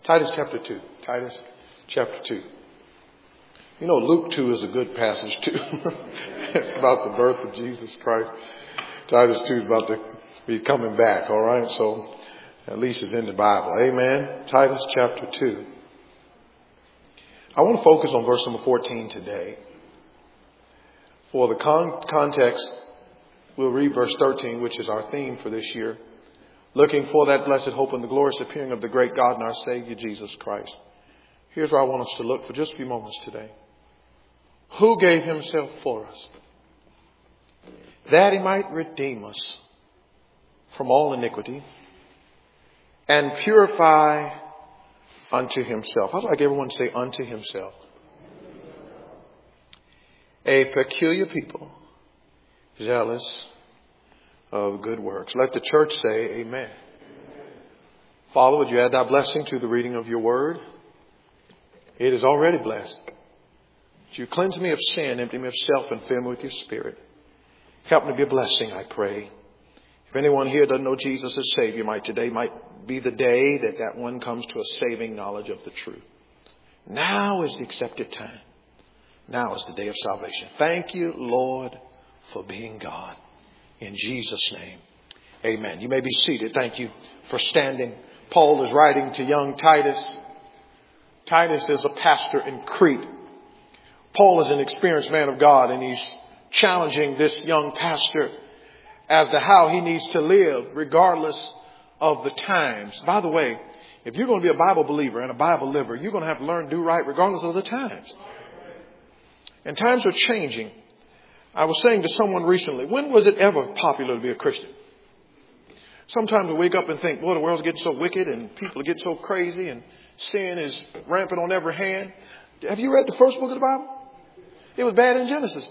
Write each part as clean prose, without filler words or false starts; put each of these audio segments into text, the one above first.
Titus chapter 2. Titus chapter 2. You know, Luke 2 is a good passage too. It's about the birth of Jesus Christ. Titus 2 is about to be coming back, all right? So at least it's in the Bible. Amen. Titus chapter 2. I want to focus on verse number 14 today. For the context, we'll read verse 13, which is our theme for this year. Looking for that blessed hope and the glorious appearing of the great God and our Savior, Jesus Christ. Here's where I want us to look for just a few moments today. Who gave himself for us, that he might redeem us from all iniquity and purify unto himself. I'd like everyone to say unto himself. A peculiar people, zealous of good works. Let the church say amen. Father, would you add thy blessing to the reading of your word? It is already blessed. Would you cleanse me of sin, empty me of self, and fill me with your spirit. Help me to be a blessing, I pray. If anyone here doesn't know Jesus as Savior, today might be the day that one comes to a saving knowledge of the truth. Now is the accepted time. Now is the day of salvation. Thank you, Lord, for being God. In Jesus' name, amen. You may be seated. Thank you for standing. Paul is writing to young Titus. Titus is a pastor in Crete. Paul is an experienced man of God, and he's challenging this young pastor as to how he needs to live regardless of the times. By the way, if you're going to be a Bible believer and a Bible liver, you're going to have to learn to do right regardless of the times. And times are changing. I was saying to someone recently, when was it ever popular to be a Christian? Sometimes we wake up and think, boy, the world's getting so wicked and people are getting so crazy and sin is rampant on every hand. Have you read the first book of the Bible? It was bad in Genesis.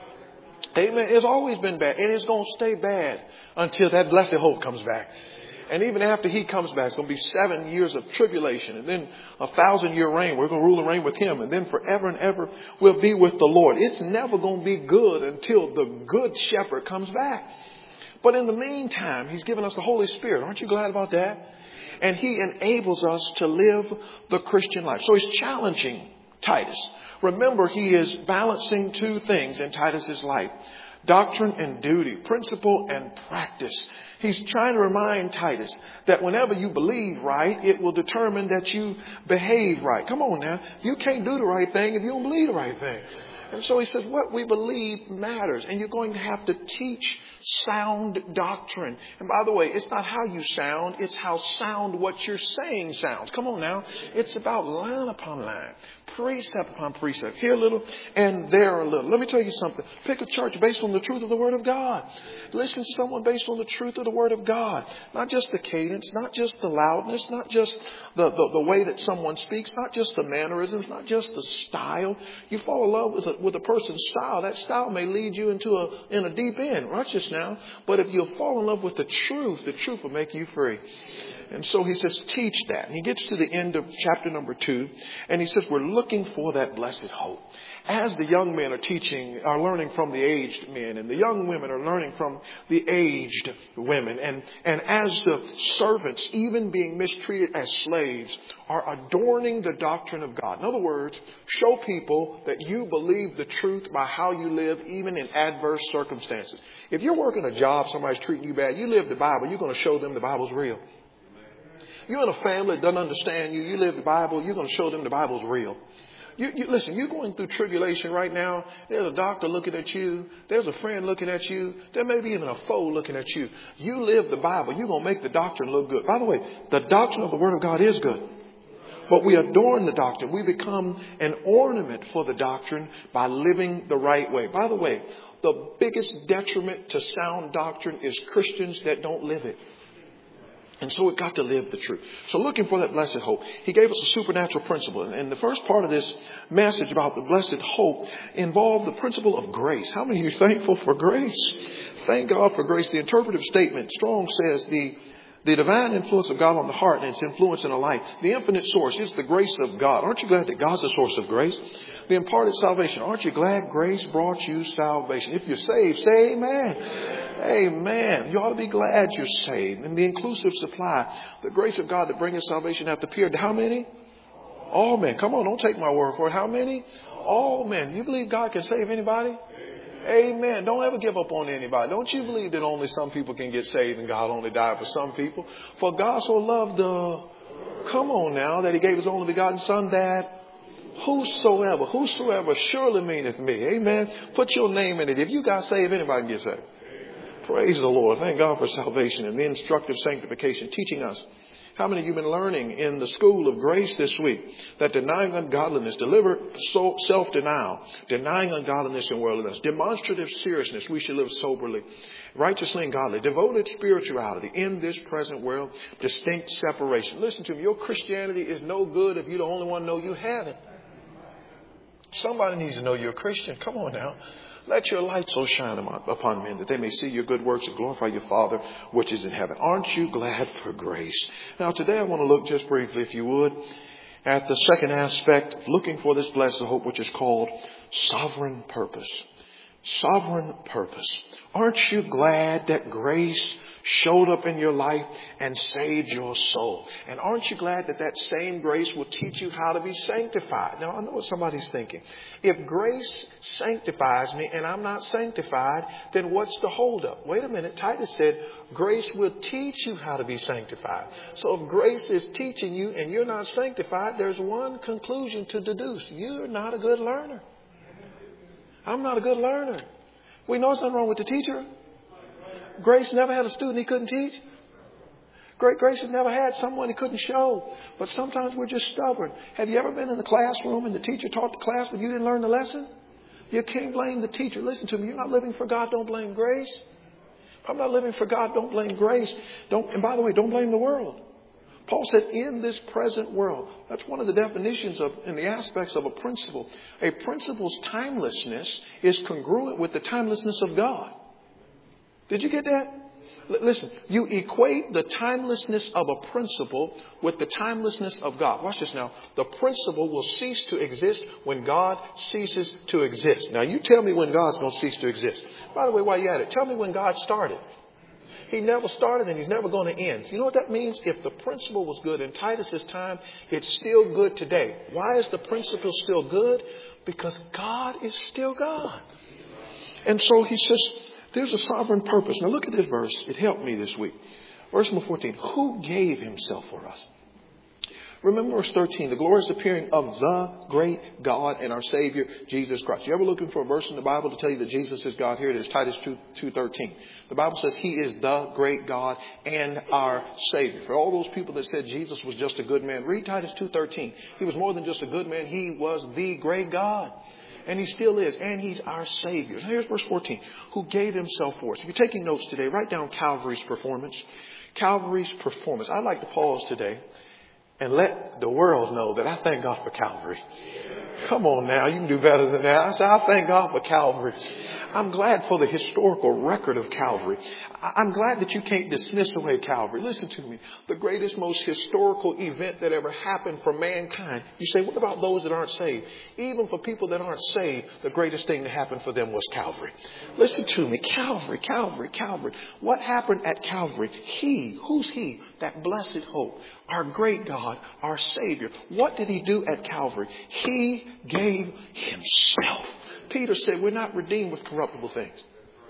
Amen. It's always been bad, and it's going to stay bad until that blessed hope comes back. And even after he comes back, it's going to be 7 years of tribulation and then 1,000-year reign. We're going to rule and reign with him. And then forever and ever we'll be with the Lord. It's never going to be good until the good shepherd comes back. But in the meantime, he's given us the Holy Spirit. Aren't you glad about that? And he enables us to live the Christian life. So he's challenging Titus. Remember, he is balancing two things in Titus's life. Doctrine and duty, principle and practice. He's trying to remind Titus that whenever you believe right, it will determine that you behave right. Come on now. You can't do the right thing if you don't believe the right thing. And so he says what we believe matters. And you're going to have to teach sound doctrine. And by the way, it's not how you sound. It's how sound what you're saying sounds. Come on now. It's about line upon line, precept upon precept. Here a little and there a little. Let me tell you something. Pick a church based on the truth of the Word of God. Listen to someone based on the truth of the Word of God. Not just the cadence, not just the loudness, not just the way that someone speaks, not just the mannerisms, not just the style. You fall in love with a person's style. That style may lead you into a deep end. Watch this now. But if you'll fall in love with the truth will make you free. And so he says, teach that. And he gets to the end of chapter number 2. And he says, we're looking for that blessed hope. As the young men are learning from the aged men, and the young women are learning from the aged women, and as the servants, even being mistreated as slaves, are adorning the doctrine of God. In other words, show people that you believe the truth by how you live, even in adverse circumstances. If you're working a job, somebody's treating you bad, you live the Bible, you're going to show them the Bible's real. You're in a family that doesn't understand you, you live the Bible, you're going to show them the Bible's real. Listen, you're going through tribulation right now. There's a doctor looking at you. There's a friend looking at you. There may be even a foe looking at you. You live the Bible. You're going to make the doctrine look good. By the way, the doctrine of the Word of God is good. But we adorn the doctrine. We become an ornament for the doctrine by living the right way. By the way, the biggest detriment to sound doctrine is Christians that don't live it. And so we've got to live the truth. So looking for that blessed hope, he gave us a supernatural principle. And the first part of this message about the blessed hope involved the principle of grace. How many of you are thankful for grace? Thank God for grace. The interpretive statement, Strong says, the divine influence of God on the heart and its influence in a life. The infinite source is the grace of God. Aren't you glad that God's the source of grace? The imparted salvation. Aren't you glad grace brought you salvation? If you're saved, say amen. Amen. You ought to be glad you're saved. And the inclusive supply, the grace of God that brings salvation hath appeared to how many? All men. Come on, don't take my word for it. How many? All men. You believe God can save anybody? Amen. Don't ever give up on anybody. Don't you believe that only some people can get saved and God only died for some people? For God so loved come on now, that he gave his only begotten son, that whosoever surely meaneth me. Amen. Put your name in it. If you got saved, anybody can get saved. Praise the Lord. Thank God for salvation and the instructive sanctification, teaching us. How many of you have been learning in the school of grace this week that denying ungodliness, self-denial, denying ungodliness and worldliness, demonstrative seriousness, we should live soberly, righteously and godly, devoted spirituality in this present world, distinct separation. Listen to me, your Christianity is no good if you're the only one know you have it. Somebody needs to know you're a Christian. Come on now. Let your light so shine upon men that they may see your good works and glorify your Father which is in heaven. Aren't you glad for grace? Now today I want to look just briefly, if you would, at the second aspect of looking for this blessed hope, which is called sovereign purpose. Sovereign purpose. Aren't you glad that grace showed up in your life and saved your soul? And aren't you glad that that same grace will teach you how to be sanctified? Now, I know what somebody's thinking. If grace sanctifies me and I'm not sanctified, then what's the holdup? Wait a minute. Titus said, grace will teach you how to be sanctified. So if grace is teaching you and you're not sanctified, there's one conclusion to deduce. You're not a good learner. I'm not a good learner. We know there's nothing wrong with the teacher. Grace never had a student he couldn't teach. Grace has never had someone he couldn't show. But sometimes we're just stubborn. Have you ever been in the classroom and the teacher taught the class but you didn't learn the lesson? You can't blame the teacher. Listen to me. You're not living for God. Don't blame grace. If I'm not living for God, don't blame grace. And by the way, don't blame the world. Paul said, in this present world. That's one of the definitions of, in the aspects of a principle. A principle's timelessness is congruent with the timelessness of God. Did you get that? Listen, you equate the timelessness of a principle with the timelessness of God. Watch this now. The principle will cease to exist when God ceases to exist. Now, you tell me when God's going to cease to exist. By the way, while you're at it, tell me when God started. He never started and he's never going to end. You know what that means? If the principle was good in Titus's time, it's still good today. Why is the principle still good? Because God is still God. And so he says, there's a sovereign purpose. Now look at this verse. It helped me this week. Verse number 14. Who gave himself for us? Remember verse 13. The glorious appearing of the great God and our Savior, Jesus Christ. You ever looking for a verse in the Bible to tell you that Jesus is God? Here it is, Titus 2:13. The Bible says he is the great God and our Savior. For all those people that said Jesus was just a good man, read Titus 2:13. He was more than just a good man. He was the great God. And he still is. And he's our Savior. Now here's verse 14. Who gave himself for us. If you're taking notes today, write down Calvary's performance. Calvary's performance. I'd like to pause today and let the world know that I thank God for Calvary. Come on now. You can do better than that. I say, I thank God for Calvary. I'm glad for the historical record of Calvary. I'm glad that you can't dismiss away Calvary. Listen to me. The greatest, most historical event that ever happened for mankind. You say, what about those that aren't saved? Even for people that aren't saved, the greatest thing that happened for them was Calvary. Listen to me. Calvary, Calvary, Calvary. What happened at Calvary? Who's he? That blessed hope. Our great God, our Savior. What did he do at Calvary? He gave himself. Peter said, we're not redeemed with corruptible things.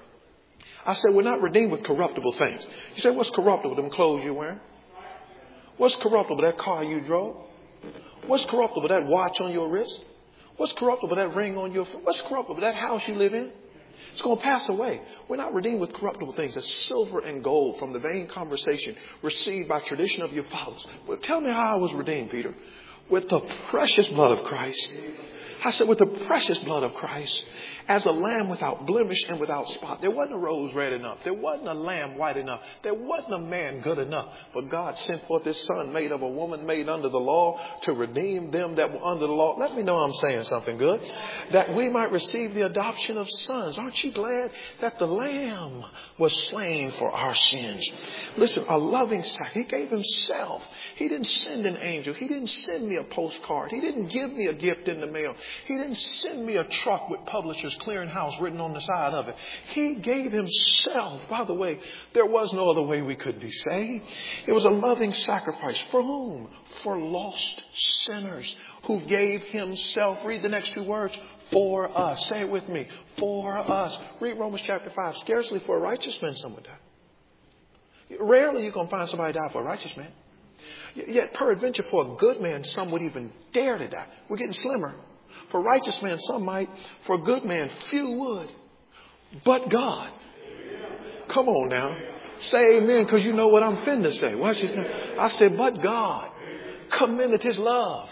I said, we're not redeemed with corruptible things. You say, what's corruptible? Them clothes you're wearing? What's corruptible? That car you drove? What's corruptible? That watch on your wrist? What's corruptible? That ring on your foot? What's corruptible? That house you live in? It's going to pass away. We're not redeemed with corruptible things as silver and gold from the vain conversation received by tradition of your fathers. Well, tell me how I was redeemed, Peter. With the precious blood of Christ. I said, with the precious blood of Christ, as a lamb without blemish and without spot. There wasn't a rose red enough. There wasn't a lamb white enough. There wasn't a man good enough. But God sent forth his son made of a woman made under the law to redeem them that were under the law. Let me know I'm saying something good. That we might receive the adoption of sons. Aren't you glad that the lamb was slain for our sins? Listen, a loving sacrifice. He gave himself. He didn't send an angel. He didn't send me a postcard. He didn't give me a gift in the mail. He didn't send me a truck with Publishers Clearinghouse written on the side of it. He gave himself. By the way, there was no other way we could be saved. It was a loving sacrifice. For whom? For lost sinners, who gave himself. Read the next two words. For us. Say it with me. For us. Read Romans chapter 5. Scarcely for a righteous man some would die. Rarely you're going to find somebody die for a righteous man. Yet peradventure for a good man some would even dare to die. We're getting slimmer. For a righteous man some might. For a good man few would. But God. Come on now. Say amen, because you know what I'm finna say. Watch it. I said, but God commended his love.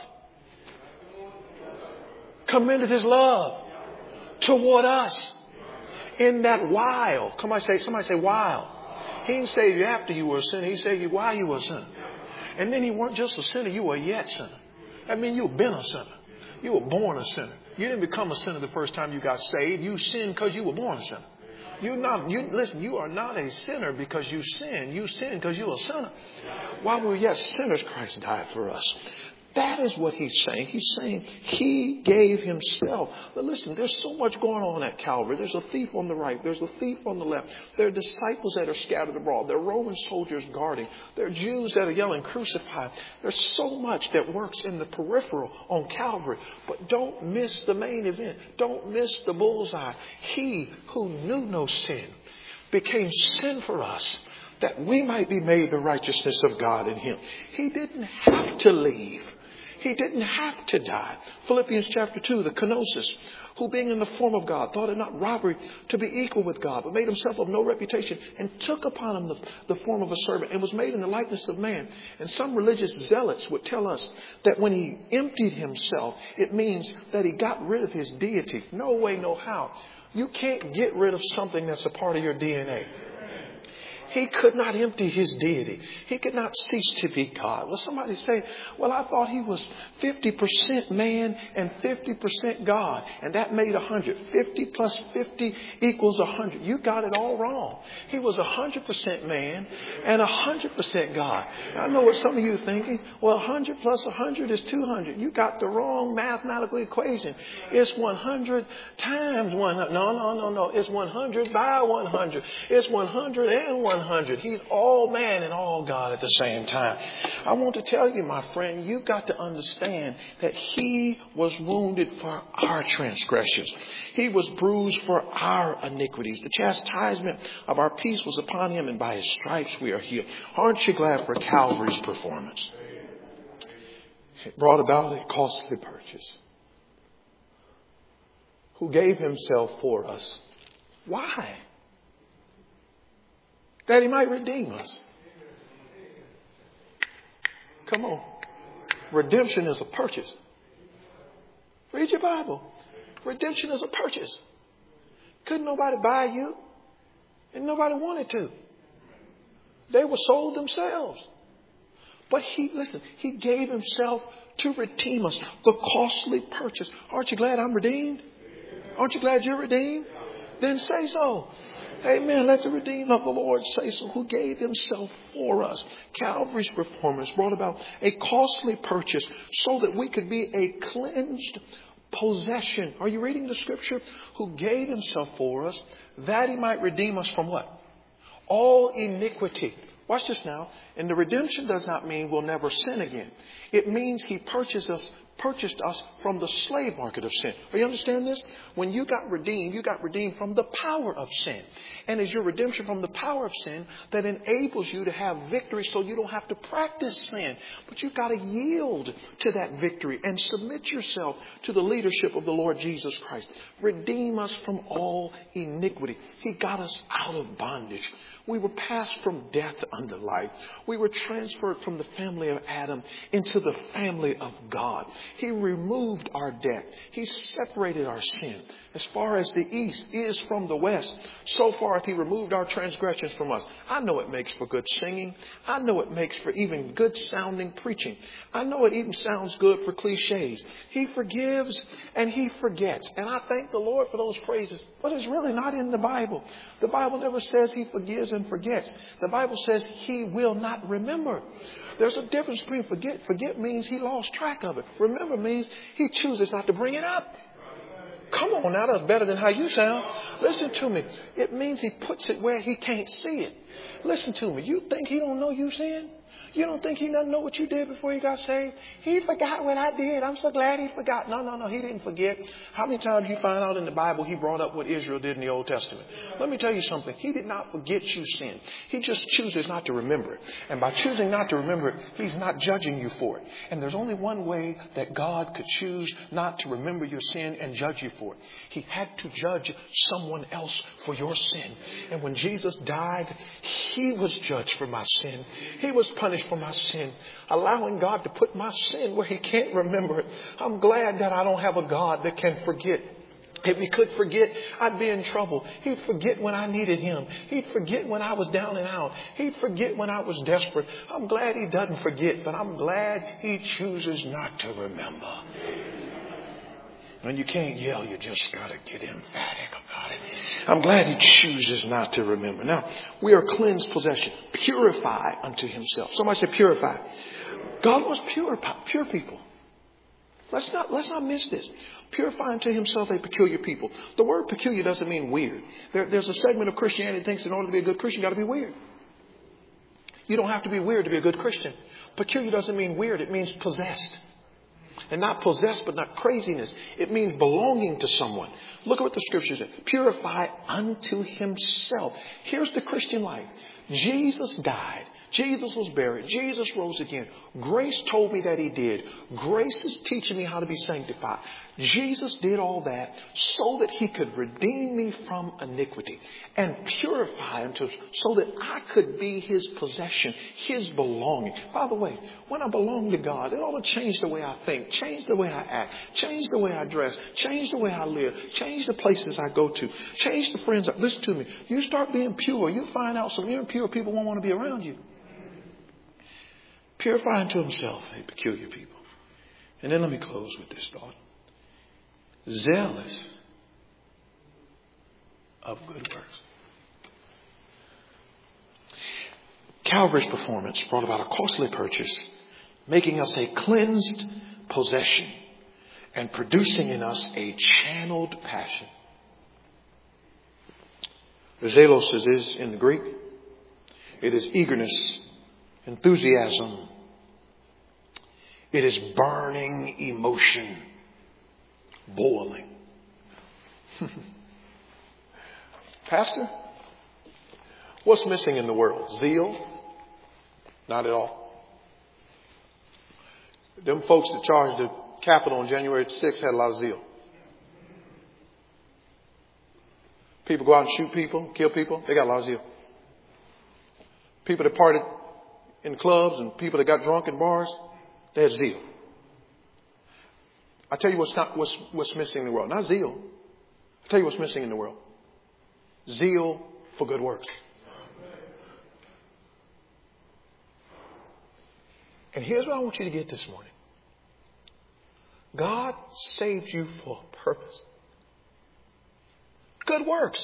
Commended his love toward us in that while. Somebody say while. He didn't save you after you were a sinner. He saved you while you were a sinner. And then you weren't just a sinner, you were yet sinner. That means you've been a sinner. You were born a sinner. You didn't become a sinner the first time you got saved. You sinned because you were born a sinner. Listen, you are not a sinner because you sinned. You sinned because you were a sinner. While we were yet sinners, Christ died for us. That is what he's saying. He's saying he gave himself. But listen, there's so much going on at Calvary. There's a thief on the right. There's a thief on the left. There are disciples that are scattered abroad. There are Roman soldiers guarding. There are Jews that are yelling, crucify. There's so much that works in the peripheral on Calvary. But don't miss the main event. Don't miss the bullseye. He who knew no sin became sin for us, that we might be made the righteousness of God in him. He didn't have to leave. He didn't have to die. Philippians chapter 2, the kenosis, who being in the form of God, thought it not robbery to be equal with God, but made himself of no reputation, and took upon him the form of a servant, and was made in the likeness of man. And some religious zealots would tell us that when he emptied himself, it means that he got rid of his deity. No way, no how. You can't get rid of something that's a part of your DNA. He could not empty his deity. He could not cease to be God. Well, somebody say, well, I thought he was 50% man and 50% God. And that made 100. 50 plus 50 equals 100. You got it all wrong. He was 100% man and 100% God. I know what some of you are thinking. Well, 100 plus 100 is 200. You got the wrong mathematical equation. It's 100 times 100. No. It's 100 by 100. It's 100 and 100. He's all man and all God at the same time. I want to tell you, my friend, you've got to understand that he was wounded for our transgressions. He was bruised for our iniquities. The chastisement of our peace was upon him, and by his stripes we are healed. Aren't you glad for Calvary's performance? It brought about a costly purchase. Who gave himself for us. Why? That he might redeem us. Come on. Redemption is a purchase. Read your Bible. Redemption is a purchase. Couldn't nobody buy you. And nobody wanted to. They were sold themselves. But he gave himself to redeem us. The costly purchase. Aren't you glad I'm redeemed? Aren't you glad you're redeemed? Then say so. Amen. Let the redeemed of the Lord say so, who gave himself for us. Calvary's performance brought about a costly purchase so that we could be a cleansed possession. Are you reading the scripture? Who gave himself for us that he might redeem us from what? All iniquity. Watch this now. And the redemption does not mean we'll never sin again. It means he purchased us from the slave market of sin. Do you understand this? When you got redeemed from the power of sin. And it's your redemption from the power of sin that enables you to have victory so you don't have to practice sin. But you've got to yield to that victory and submit yourself to the leadership of the Lord Jesus Christ. Redeem us from all iniquity. He got us out of bondage. We were passed from death unto life. We were transferred from the family of Adam into the family of God. He removed our debt. He separated our sin. As far as the east is from the west, so far he removed our transgressions from us. I know it makes for good singing. I know it makes for even good sounding preaching. I know it even sounds good for cliches. He forgives and he forgets. And I thank the Lord for those phrases, but it's really not in the Bible. The Bible never says he forgives and forgets. The Bible says he will not remember. There's a difference between forget. Forget means he lost track of it. Remember remember means he chooses not to bring it up. Come on now, that's better than how you sound. Listen to me. It means he puts it where he can't see it. Listen to me. You think he don't know you sin? You don't think he doesn't know what you did before you got saved? He forgot what I did. I'm so glad he forgot. No. He didn't forget. How many times you find out in the Bible he brought up what Israel did in the Old Testament? Let me tell you something. He did not forget you sin. He just chooses not to remember it. And by choosing not to remember it, he's not judging you for it. And there's only one way that God could choose not to remember your sin and judge you for it. He had to judge someone else for your sin. And when Jesus died, he was judged for my sin. He was punished for my sin, allowing God to put my sin where he can't remember it. I'm glad that I don't have a God that can forget. If he could forget, I'd be in trouble. He'd forget when I needed him. He'd forget when I was down and out. He'd forget when I was desperate. I'm glad he doesn't forget, but I'm glad he chooses not to remember. When you can't yell, you just got to get emphatic about it. I'm glad he chooses not to remember. Now, we are cleansed possession, purify unto himself. Somebody say purify. God wants pure people. Let's not miss this. Purify unto himself a peculiar people. The word peculiar doesn't mean weird. There's a segment of Christianity that thinks in order to be a good Christian, you got to be weird. You don't have to be weird to be a good Christian. Peculiar doesn't mean weird. It means possessed. And not possessed, but not craziness. It means belonging to someone. Look at what the scripture says. Purify unto himself. Here's the Christian life. Jesus died. Jesus was buried. Jesus rose again. Grace told me that he did. Grace is teaching me how to be sanctified. Jesus did all that so that he could redeem me from iniquity and purify unto so that I could be his possession, his belonging. By the way, when I belong to God, it ought to change the way I think, change the way I act, change the way I dress, change the way I live, change the places I go to, change the friends. Listen to me. You start being pure, you find out some impure people won't want to be around you. Purify unto himself a peculiar people. And then let me close with this thought. Zealous of good works. Calvary's performance brought about a costly purchase, making us a cleansed possession and producing in us a channeled passion. Zelos is in the Greek. It is eagerness, enthusiasm. It is burning emotion, boiling. Pastor, what's missing in the world? Zeal? Not at all. Them folks that charged the Capitol on January 6th had a lot of zeal. People go out and shoot people, kill people. They got a lot of zeal. People that partied in clubs and people that got drunk in bars, they had zeal. I tell you what's missing in the world. Not zeal. I tell you what's missing in the world. Zeal for good works. And here's what I want you to get this morning. God saved you for a purpose. Good works.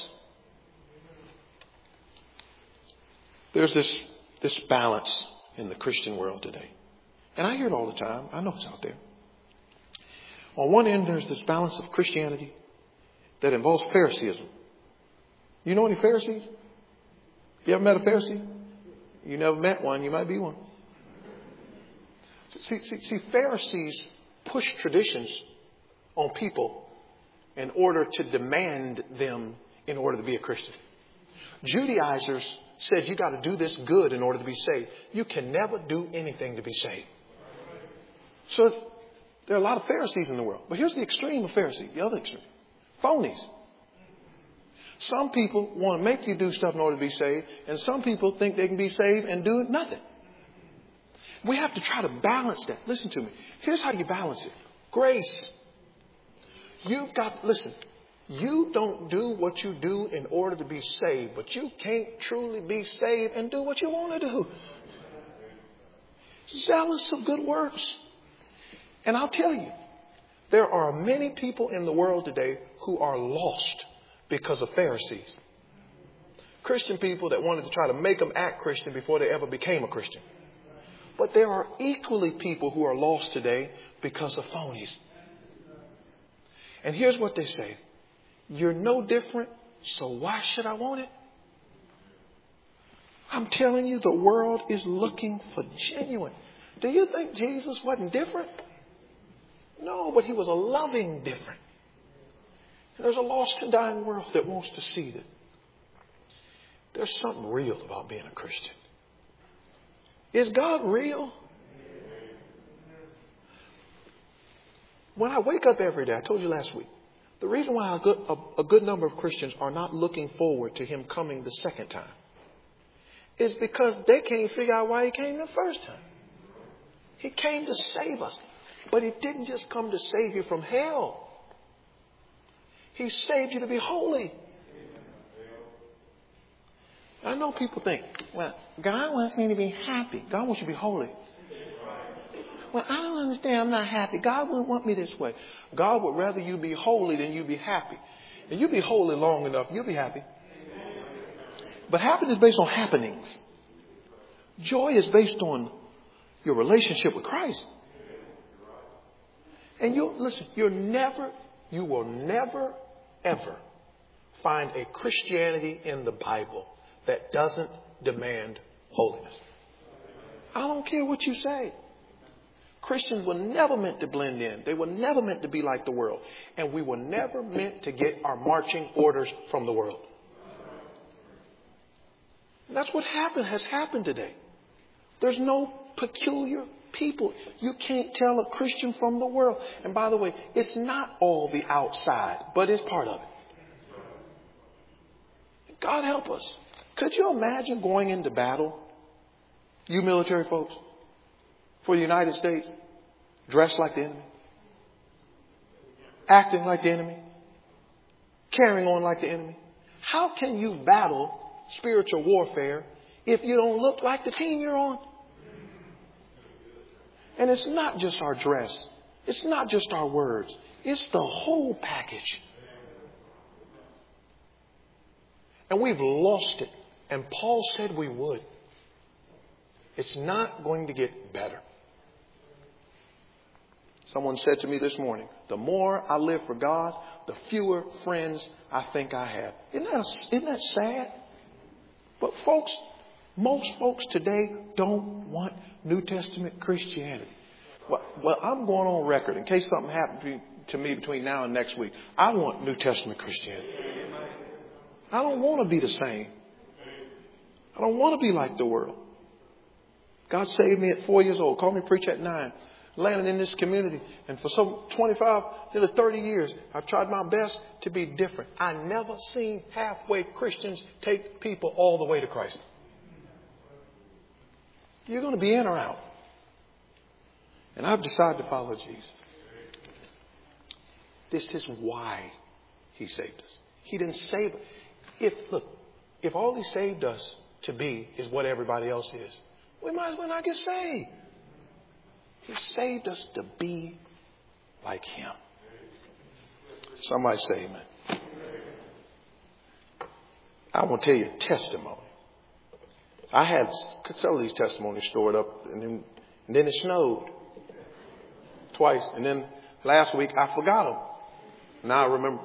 There's this balance in the Christian world today. And I hear it all the time. I know it's out there. On one end, there's this balance of Christianity that involves Phariseeism. You know any Pharisees? You ever met a Pharisee? You never met one. You might be one. See, Pharisees push traditions on people in order to demand them in order to be a Christian. Judaizers said you got to do this good in order to be saved. You can never do anything to be saved. So there are a lot of Pharisees in the world. But here's the extreme of Pharisee, the other extreme. Phonies. Some people want to make you do stuff in order to be saved. And some people think they can be saved and do nothing. We have to try to balance that. Listen to me. Here's how you balance it. Grace. Listen. You don't do what you do in order to be saved. But you can't truly be saved and do what you want to do. Zealous of good works. And I'll tell you, there are many people in the world today who are lost because of Pharisees. Christian people that wanted to try to make them act Christian before they ever became a Christian. But there are equally people who are lost today because of phonies. And here's what they say. You're no different, so why should I want it? I'm telling you, the world is looking for genuine. Do you think Jesus wasn't different? No, but he was a loving different. And there's a lost and dying world that wants to see that there's something real about being a Christian. Is God real? When I wake up every day, I told you last week, the reason why a good number of Christians are not looking forward to him coming the second time is because they can't figure out why he came the first time. He came to save us. But he didn't just come to save you from hell. He saved you to be holy. I know people think, well, God wants me to be happy. God wants you to be holy. Well, I don't understand. I'm not happy. God wouldn't want me this way. God would rather you be holy than you be happy. And you be holy long enough, you'll be happy. But happiness is based on happenings. Joy is based on your relationship with Christ. And you will never, ever find a Christianity in the Bible that doesn't demand holiness. I don't care what you say. Christians were never meant to blend in. They were never meant to be like the world. And we were never meant to get our marching orders from the world. And that's what has happened today. There's no peculiar people. You can't tell a Christian from the world. And by the way, it's not all the outside, but it's part of it. God help us. Could you imagine going into battle, you military folks, for the United States, dressed like the enemy, acting like the enemy, carrying on like the enemy? How can you battle spiritual warfare if you don't look like the team you're on? And it's not just our dress. It's not just our words. It's the whole package. And we've lost it. And Paul said we would. It's not going to get better. Someone said to me this morning, the more I live for God, the fewer friends I think I have. Isn't that sad? But folks, most folks today don't want New Testament Christianity. Well, I'm going on record in case something happens to me between now and next week. I want New Testament Christianity. I don't want to be the same. I don't want to be like the world. God saved me at 4 years old, called me to preach at 9, landed in this community. And for some 25, nearly 30 years, I've tried my best to be different. I never seen halfway Christians take people all the way to Christ. You're going to be in or out. And I've decided to follow Jesus. This is why he saved us. He didn't save us. If all he saved us to be is what everybody else is, we might as well not get saved. He saved us to be like him. Somebody say amen. I want to tell you a testimony. I had several of these testimonies stored up, and then it snowed twice. And then last week I forgot them. Now I remember.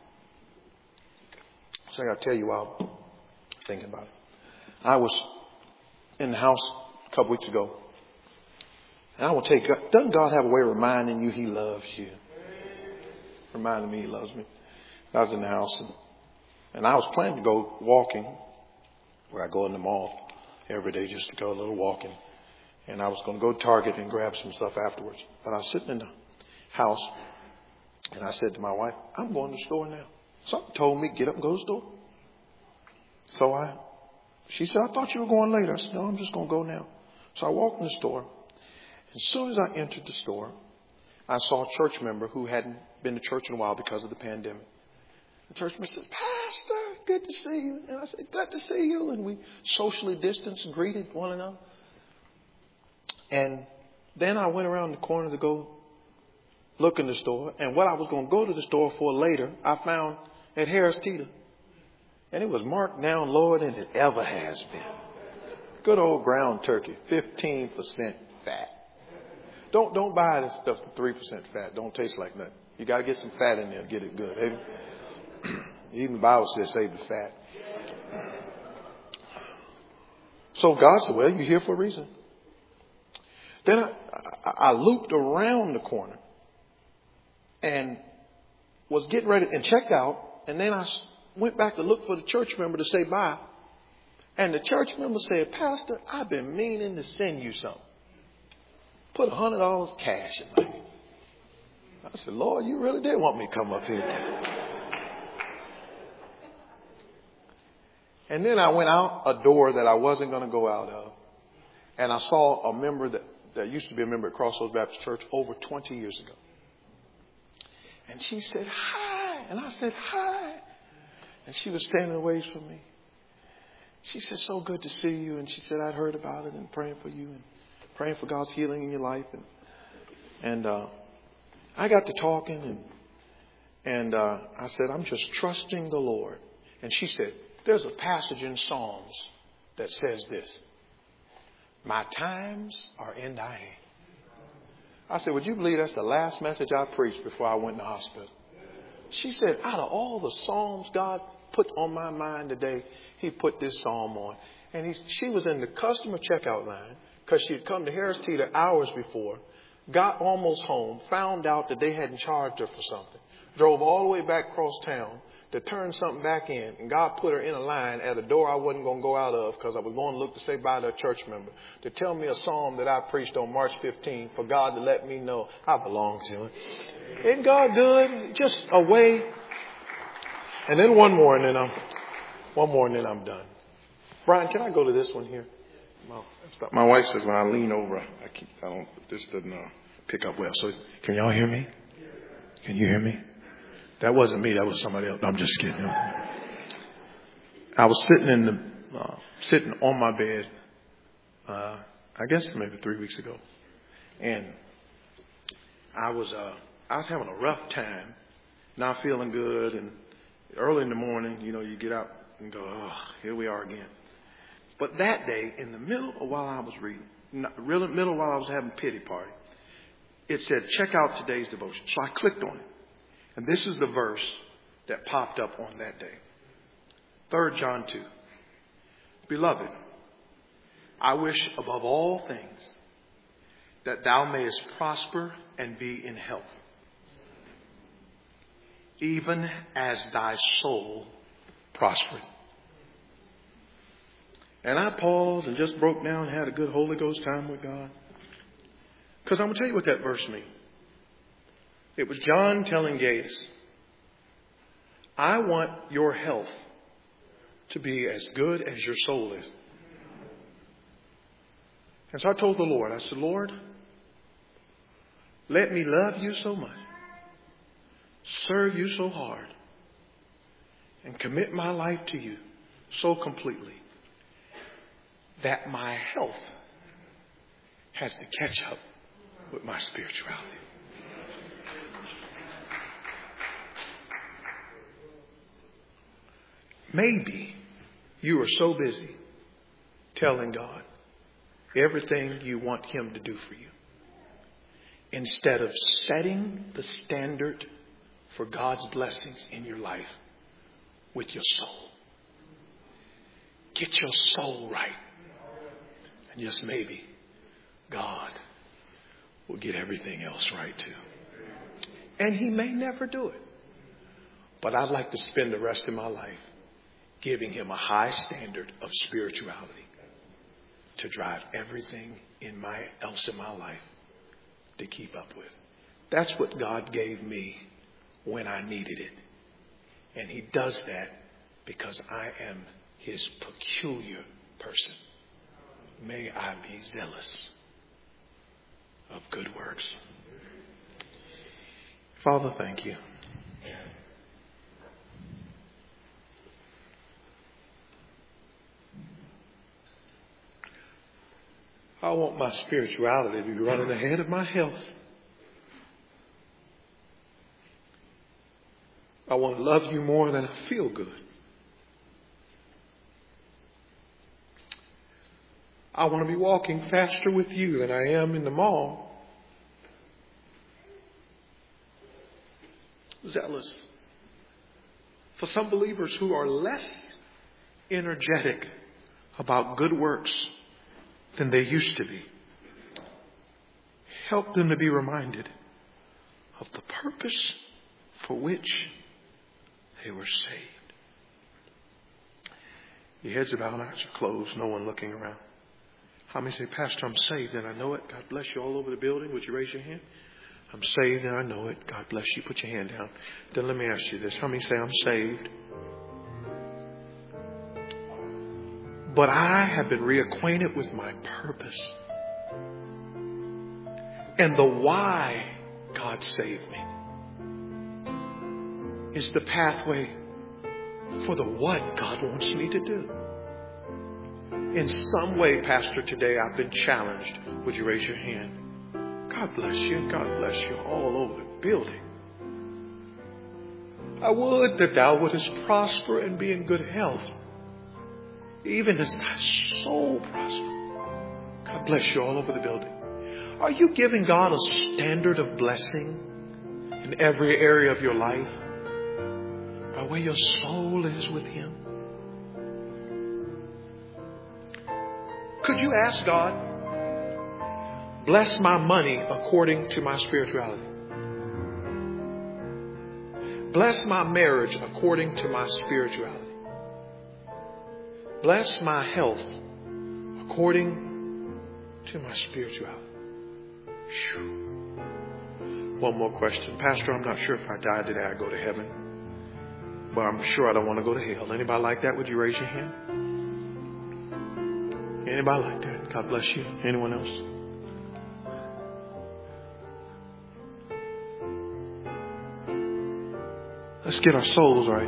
So I got to tell you while I'm thinking about it. I was in the house a couple weeks ago. And I will tell you, doesn't God have a way of reminding you he loves you? Reminding me he loves me. I was in the house and I was planning to go walking, where I go in the mall every day just to go a little walking. And I was going to go to Target and grab some stuff afterwards. But I was sitting in the house and I said to my wife, I'm going to the store now. Something told me, get up and go to the store. So she said, I thought you were going later. I said, no, I'm just going to go now. So I walked in the store. As soon as I entered the store, I saw a church member who hadn't been to church in a while because of the pandemic. The church member said, Pastor, good to see you. And I said, good to see you. And we socially distanced, greeted one another. And then I went around the corner to go look in the store. And what I was going to go to the store for later, I found at Harris Teeter. And it was marked down lower than it ever has been. Good old ground turkey, 15% fat. Don't buy this stuff for 3% fat. Don't taste like nothing. You got to get some fat in there to get it good. Amen? Even the Bible says save the fat. So God said, well, you're here for a reason. Then I looped around the corner and was getting ready and checked out. And then I went back to look for the church member to say bye. And the church member said, Pastor, I've been meaning to send you something. Put $100 cash in my hand. I said, Lord, you really did want me to come up here. And then I went out a door that I wasn't going to go out of. And I saw a member that used to be a member at Crossroads Baptist Church over 20 years ago. And she said, hi. And I said, hi. And she was standing away from me. She said, so good to see you. And she said, I'd heard about it and praying for you and praying for God's healing in your life. And I got to talking and I said, I'm just trusting the Lord. And she said, there's a passage in Psalms that says this. My times are in thy hand. I said, would you believe that's the last message I preached before I went to the hospital? She said, out of all the Psalms God put on my mind today, he put this Psalm on. And she was in the customer checkout line because she had come to Harris Teeter hours before, got almost home, found out that they hadn't charged her for something, drove all the way back across town to turn something back in. And God put her in a line at a door I wasn't going to go out of because I was going to look to say bye to a church member to tell me a psalm that I preached on March 15 for God to let me know I belong to him. Isn't God good? Just a way. And then one more and then I'm done. Brian, can I go to this one here? My wife says when I lean over, this doesn't pick up well. So can y'all hear me? Can you hear me? That wasn't me. That was somebody else. I'm just kidding. I was sitting on my bed, I guess maybe 3 weeks ago. And I was having a rough time, not feeling good. And early in the morning, you get out and go, oh, here we are again. But that day, in the middle of while I was reading, middle while I was having pity party, it said, check out today's devotion. So I clicked on it. And this is the verse that popped up on that day. 3 John 2. Beloved, I wish above all things that thou mayest prosper and be in health, even as thy soul prospered. And I paused and just broke down and had a good Holy Ghost time with God. Because I'm going to tell you what that verse means. It was John telling Gaius, I want your health to be as good as your soul is. And so I told the Lord, I said, Lord, let me love you so much, serve you so hard, and commit my life to you so completely that my health has to catch up with my spirituality. Maybe you are so busy telling God everything you want him to do for you, instead of setting the standard for God's blessings in your life with your soul. Get your soul right. And just maybe God will get everything else right too. And he may never do it. But I'd like to spend the rest of my life giving him a high standard of spirituality to drive everything else in my life to keep up with. That's what God gave me when I needed it. And he does that because I am his peculiar person. May I be zealous of good works. Father, thank you. I want my spirituality to be running ahead of my health. I want to love you more than I feel good. I want to be walking faster with you than I am in the mall. Zealous. For some believers who are less energetic about good works than they used to be, help them to be reminded of the purpose for which they were saved. Your heads are bowed, eyes are closed, no one looking around. How many say, Pastor, I'm saved and I know it? God bless you all over the building. Would you raise your hand? I'm saved and I know it. God bless you. Put your hand down. Then let me ask you this. How many say, I'm saved, but I have been reacquainted with my purpose and the why God saved me is the pathway for the what God wants me to do. In some way, Pastor, today I've been challenged. Would you raise your hand? God bless you. God bless you all over the building. I would that thou wouldest prosper and be in good health, even as thy soul prosper. God bless you all over the building. Are you giving God a standard of blessing in every area of your life? By where your soul is with Him? Could you ask God, bless my money according to my spirituality? Bless my marriage according to my spirituality. Bless my health according to my spirituality. Whew. One more question. Pastor, I'm not sure if I die today I go to heaven, but I'm sure I don't want to go to hell. Anybody like that? Would you raise your hand? Anybody like that? God bless you. Anyone else? Let's get our souls right.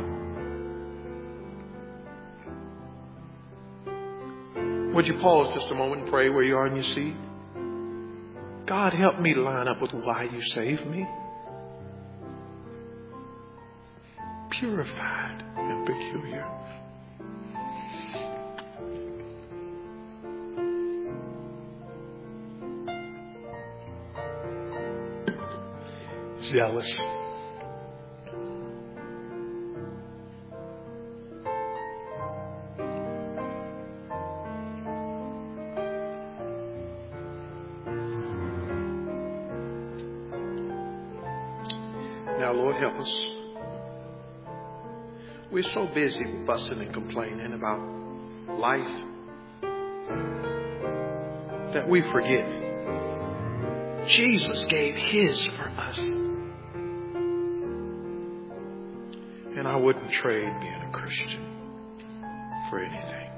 Would you pause just a moment and pray where you are in your seat? God, help me line up with why you saved me. Purified and peculiar. Zealous. Now, Lord, help us. We're so busy fussing and complaining about life that we forget Jesus gave His for us. And I wouldn't trade being a Christian for anything.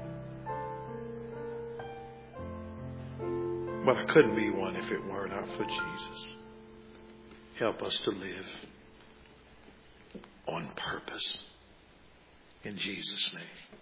But I couldn't be one if it were not for Jesus. Help us to live on purpose. In Jesus' name.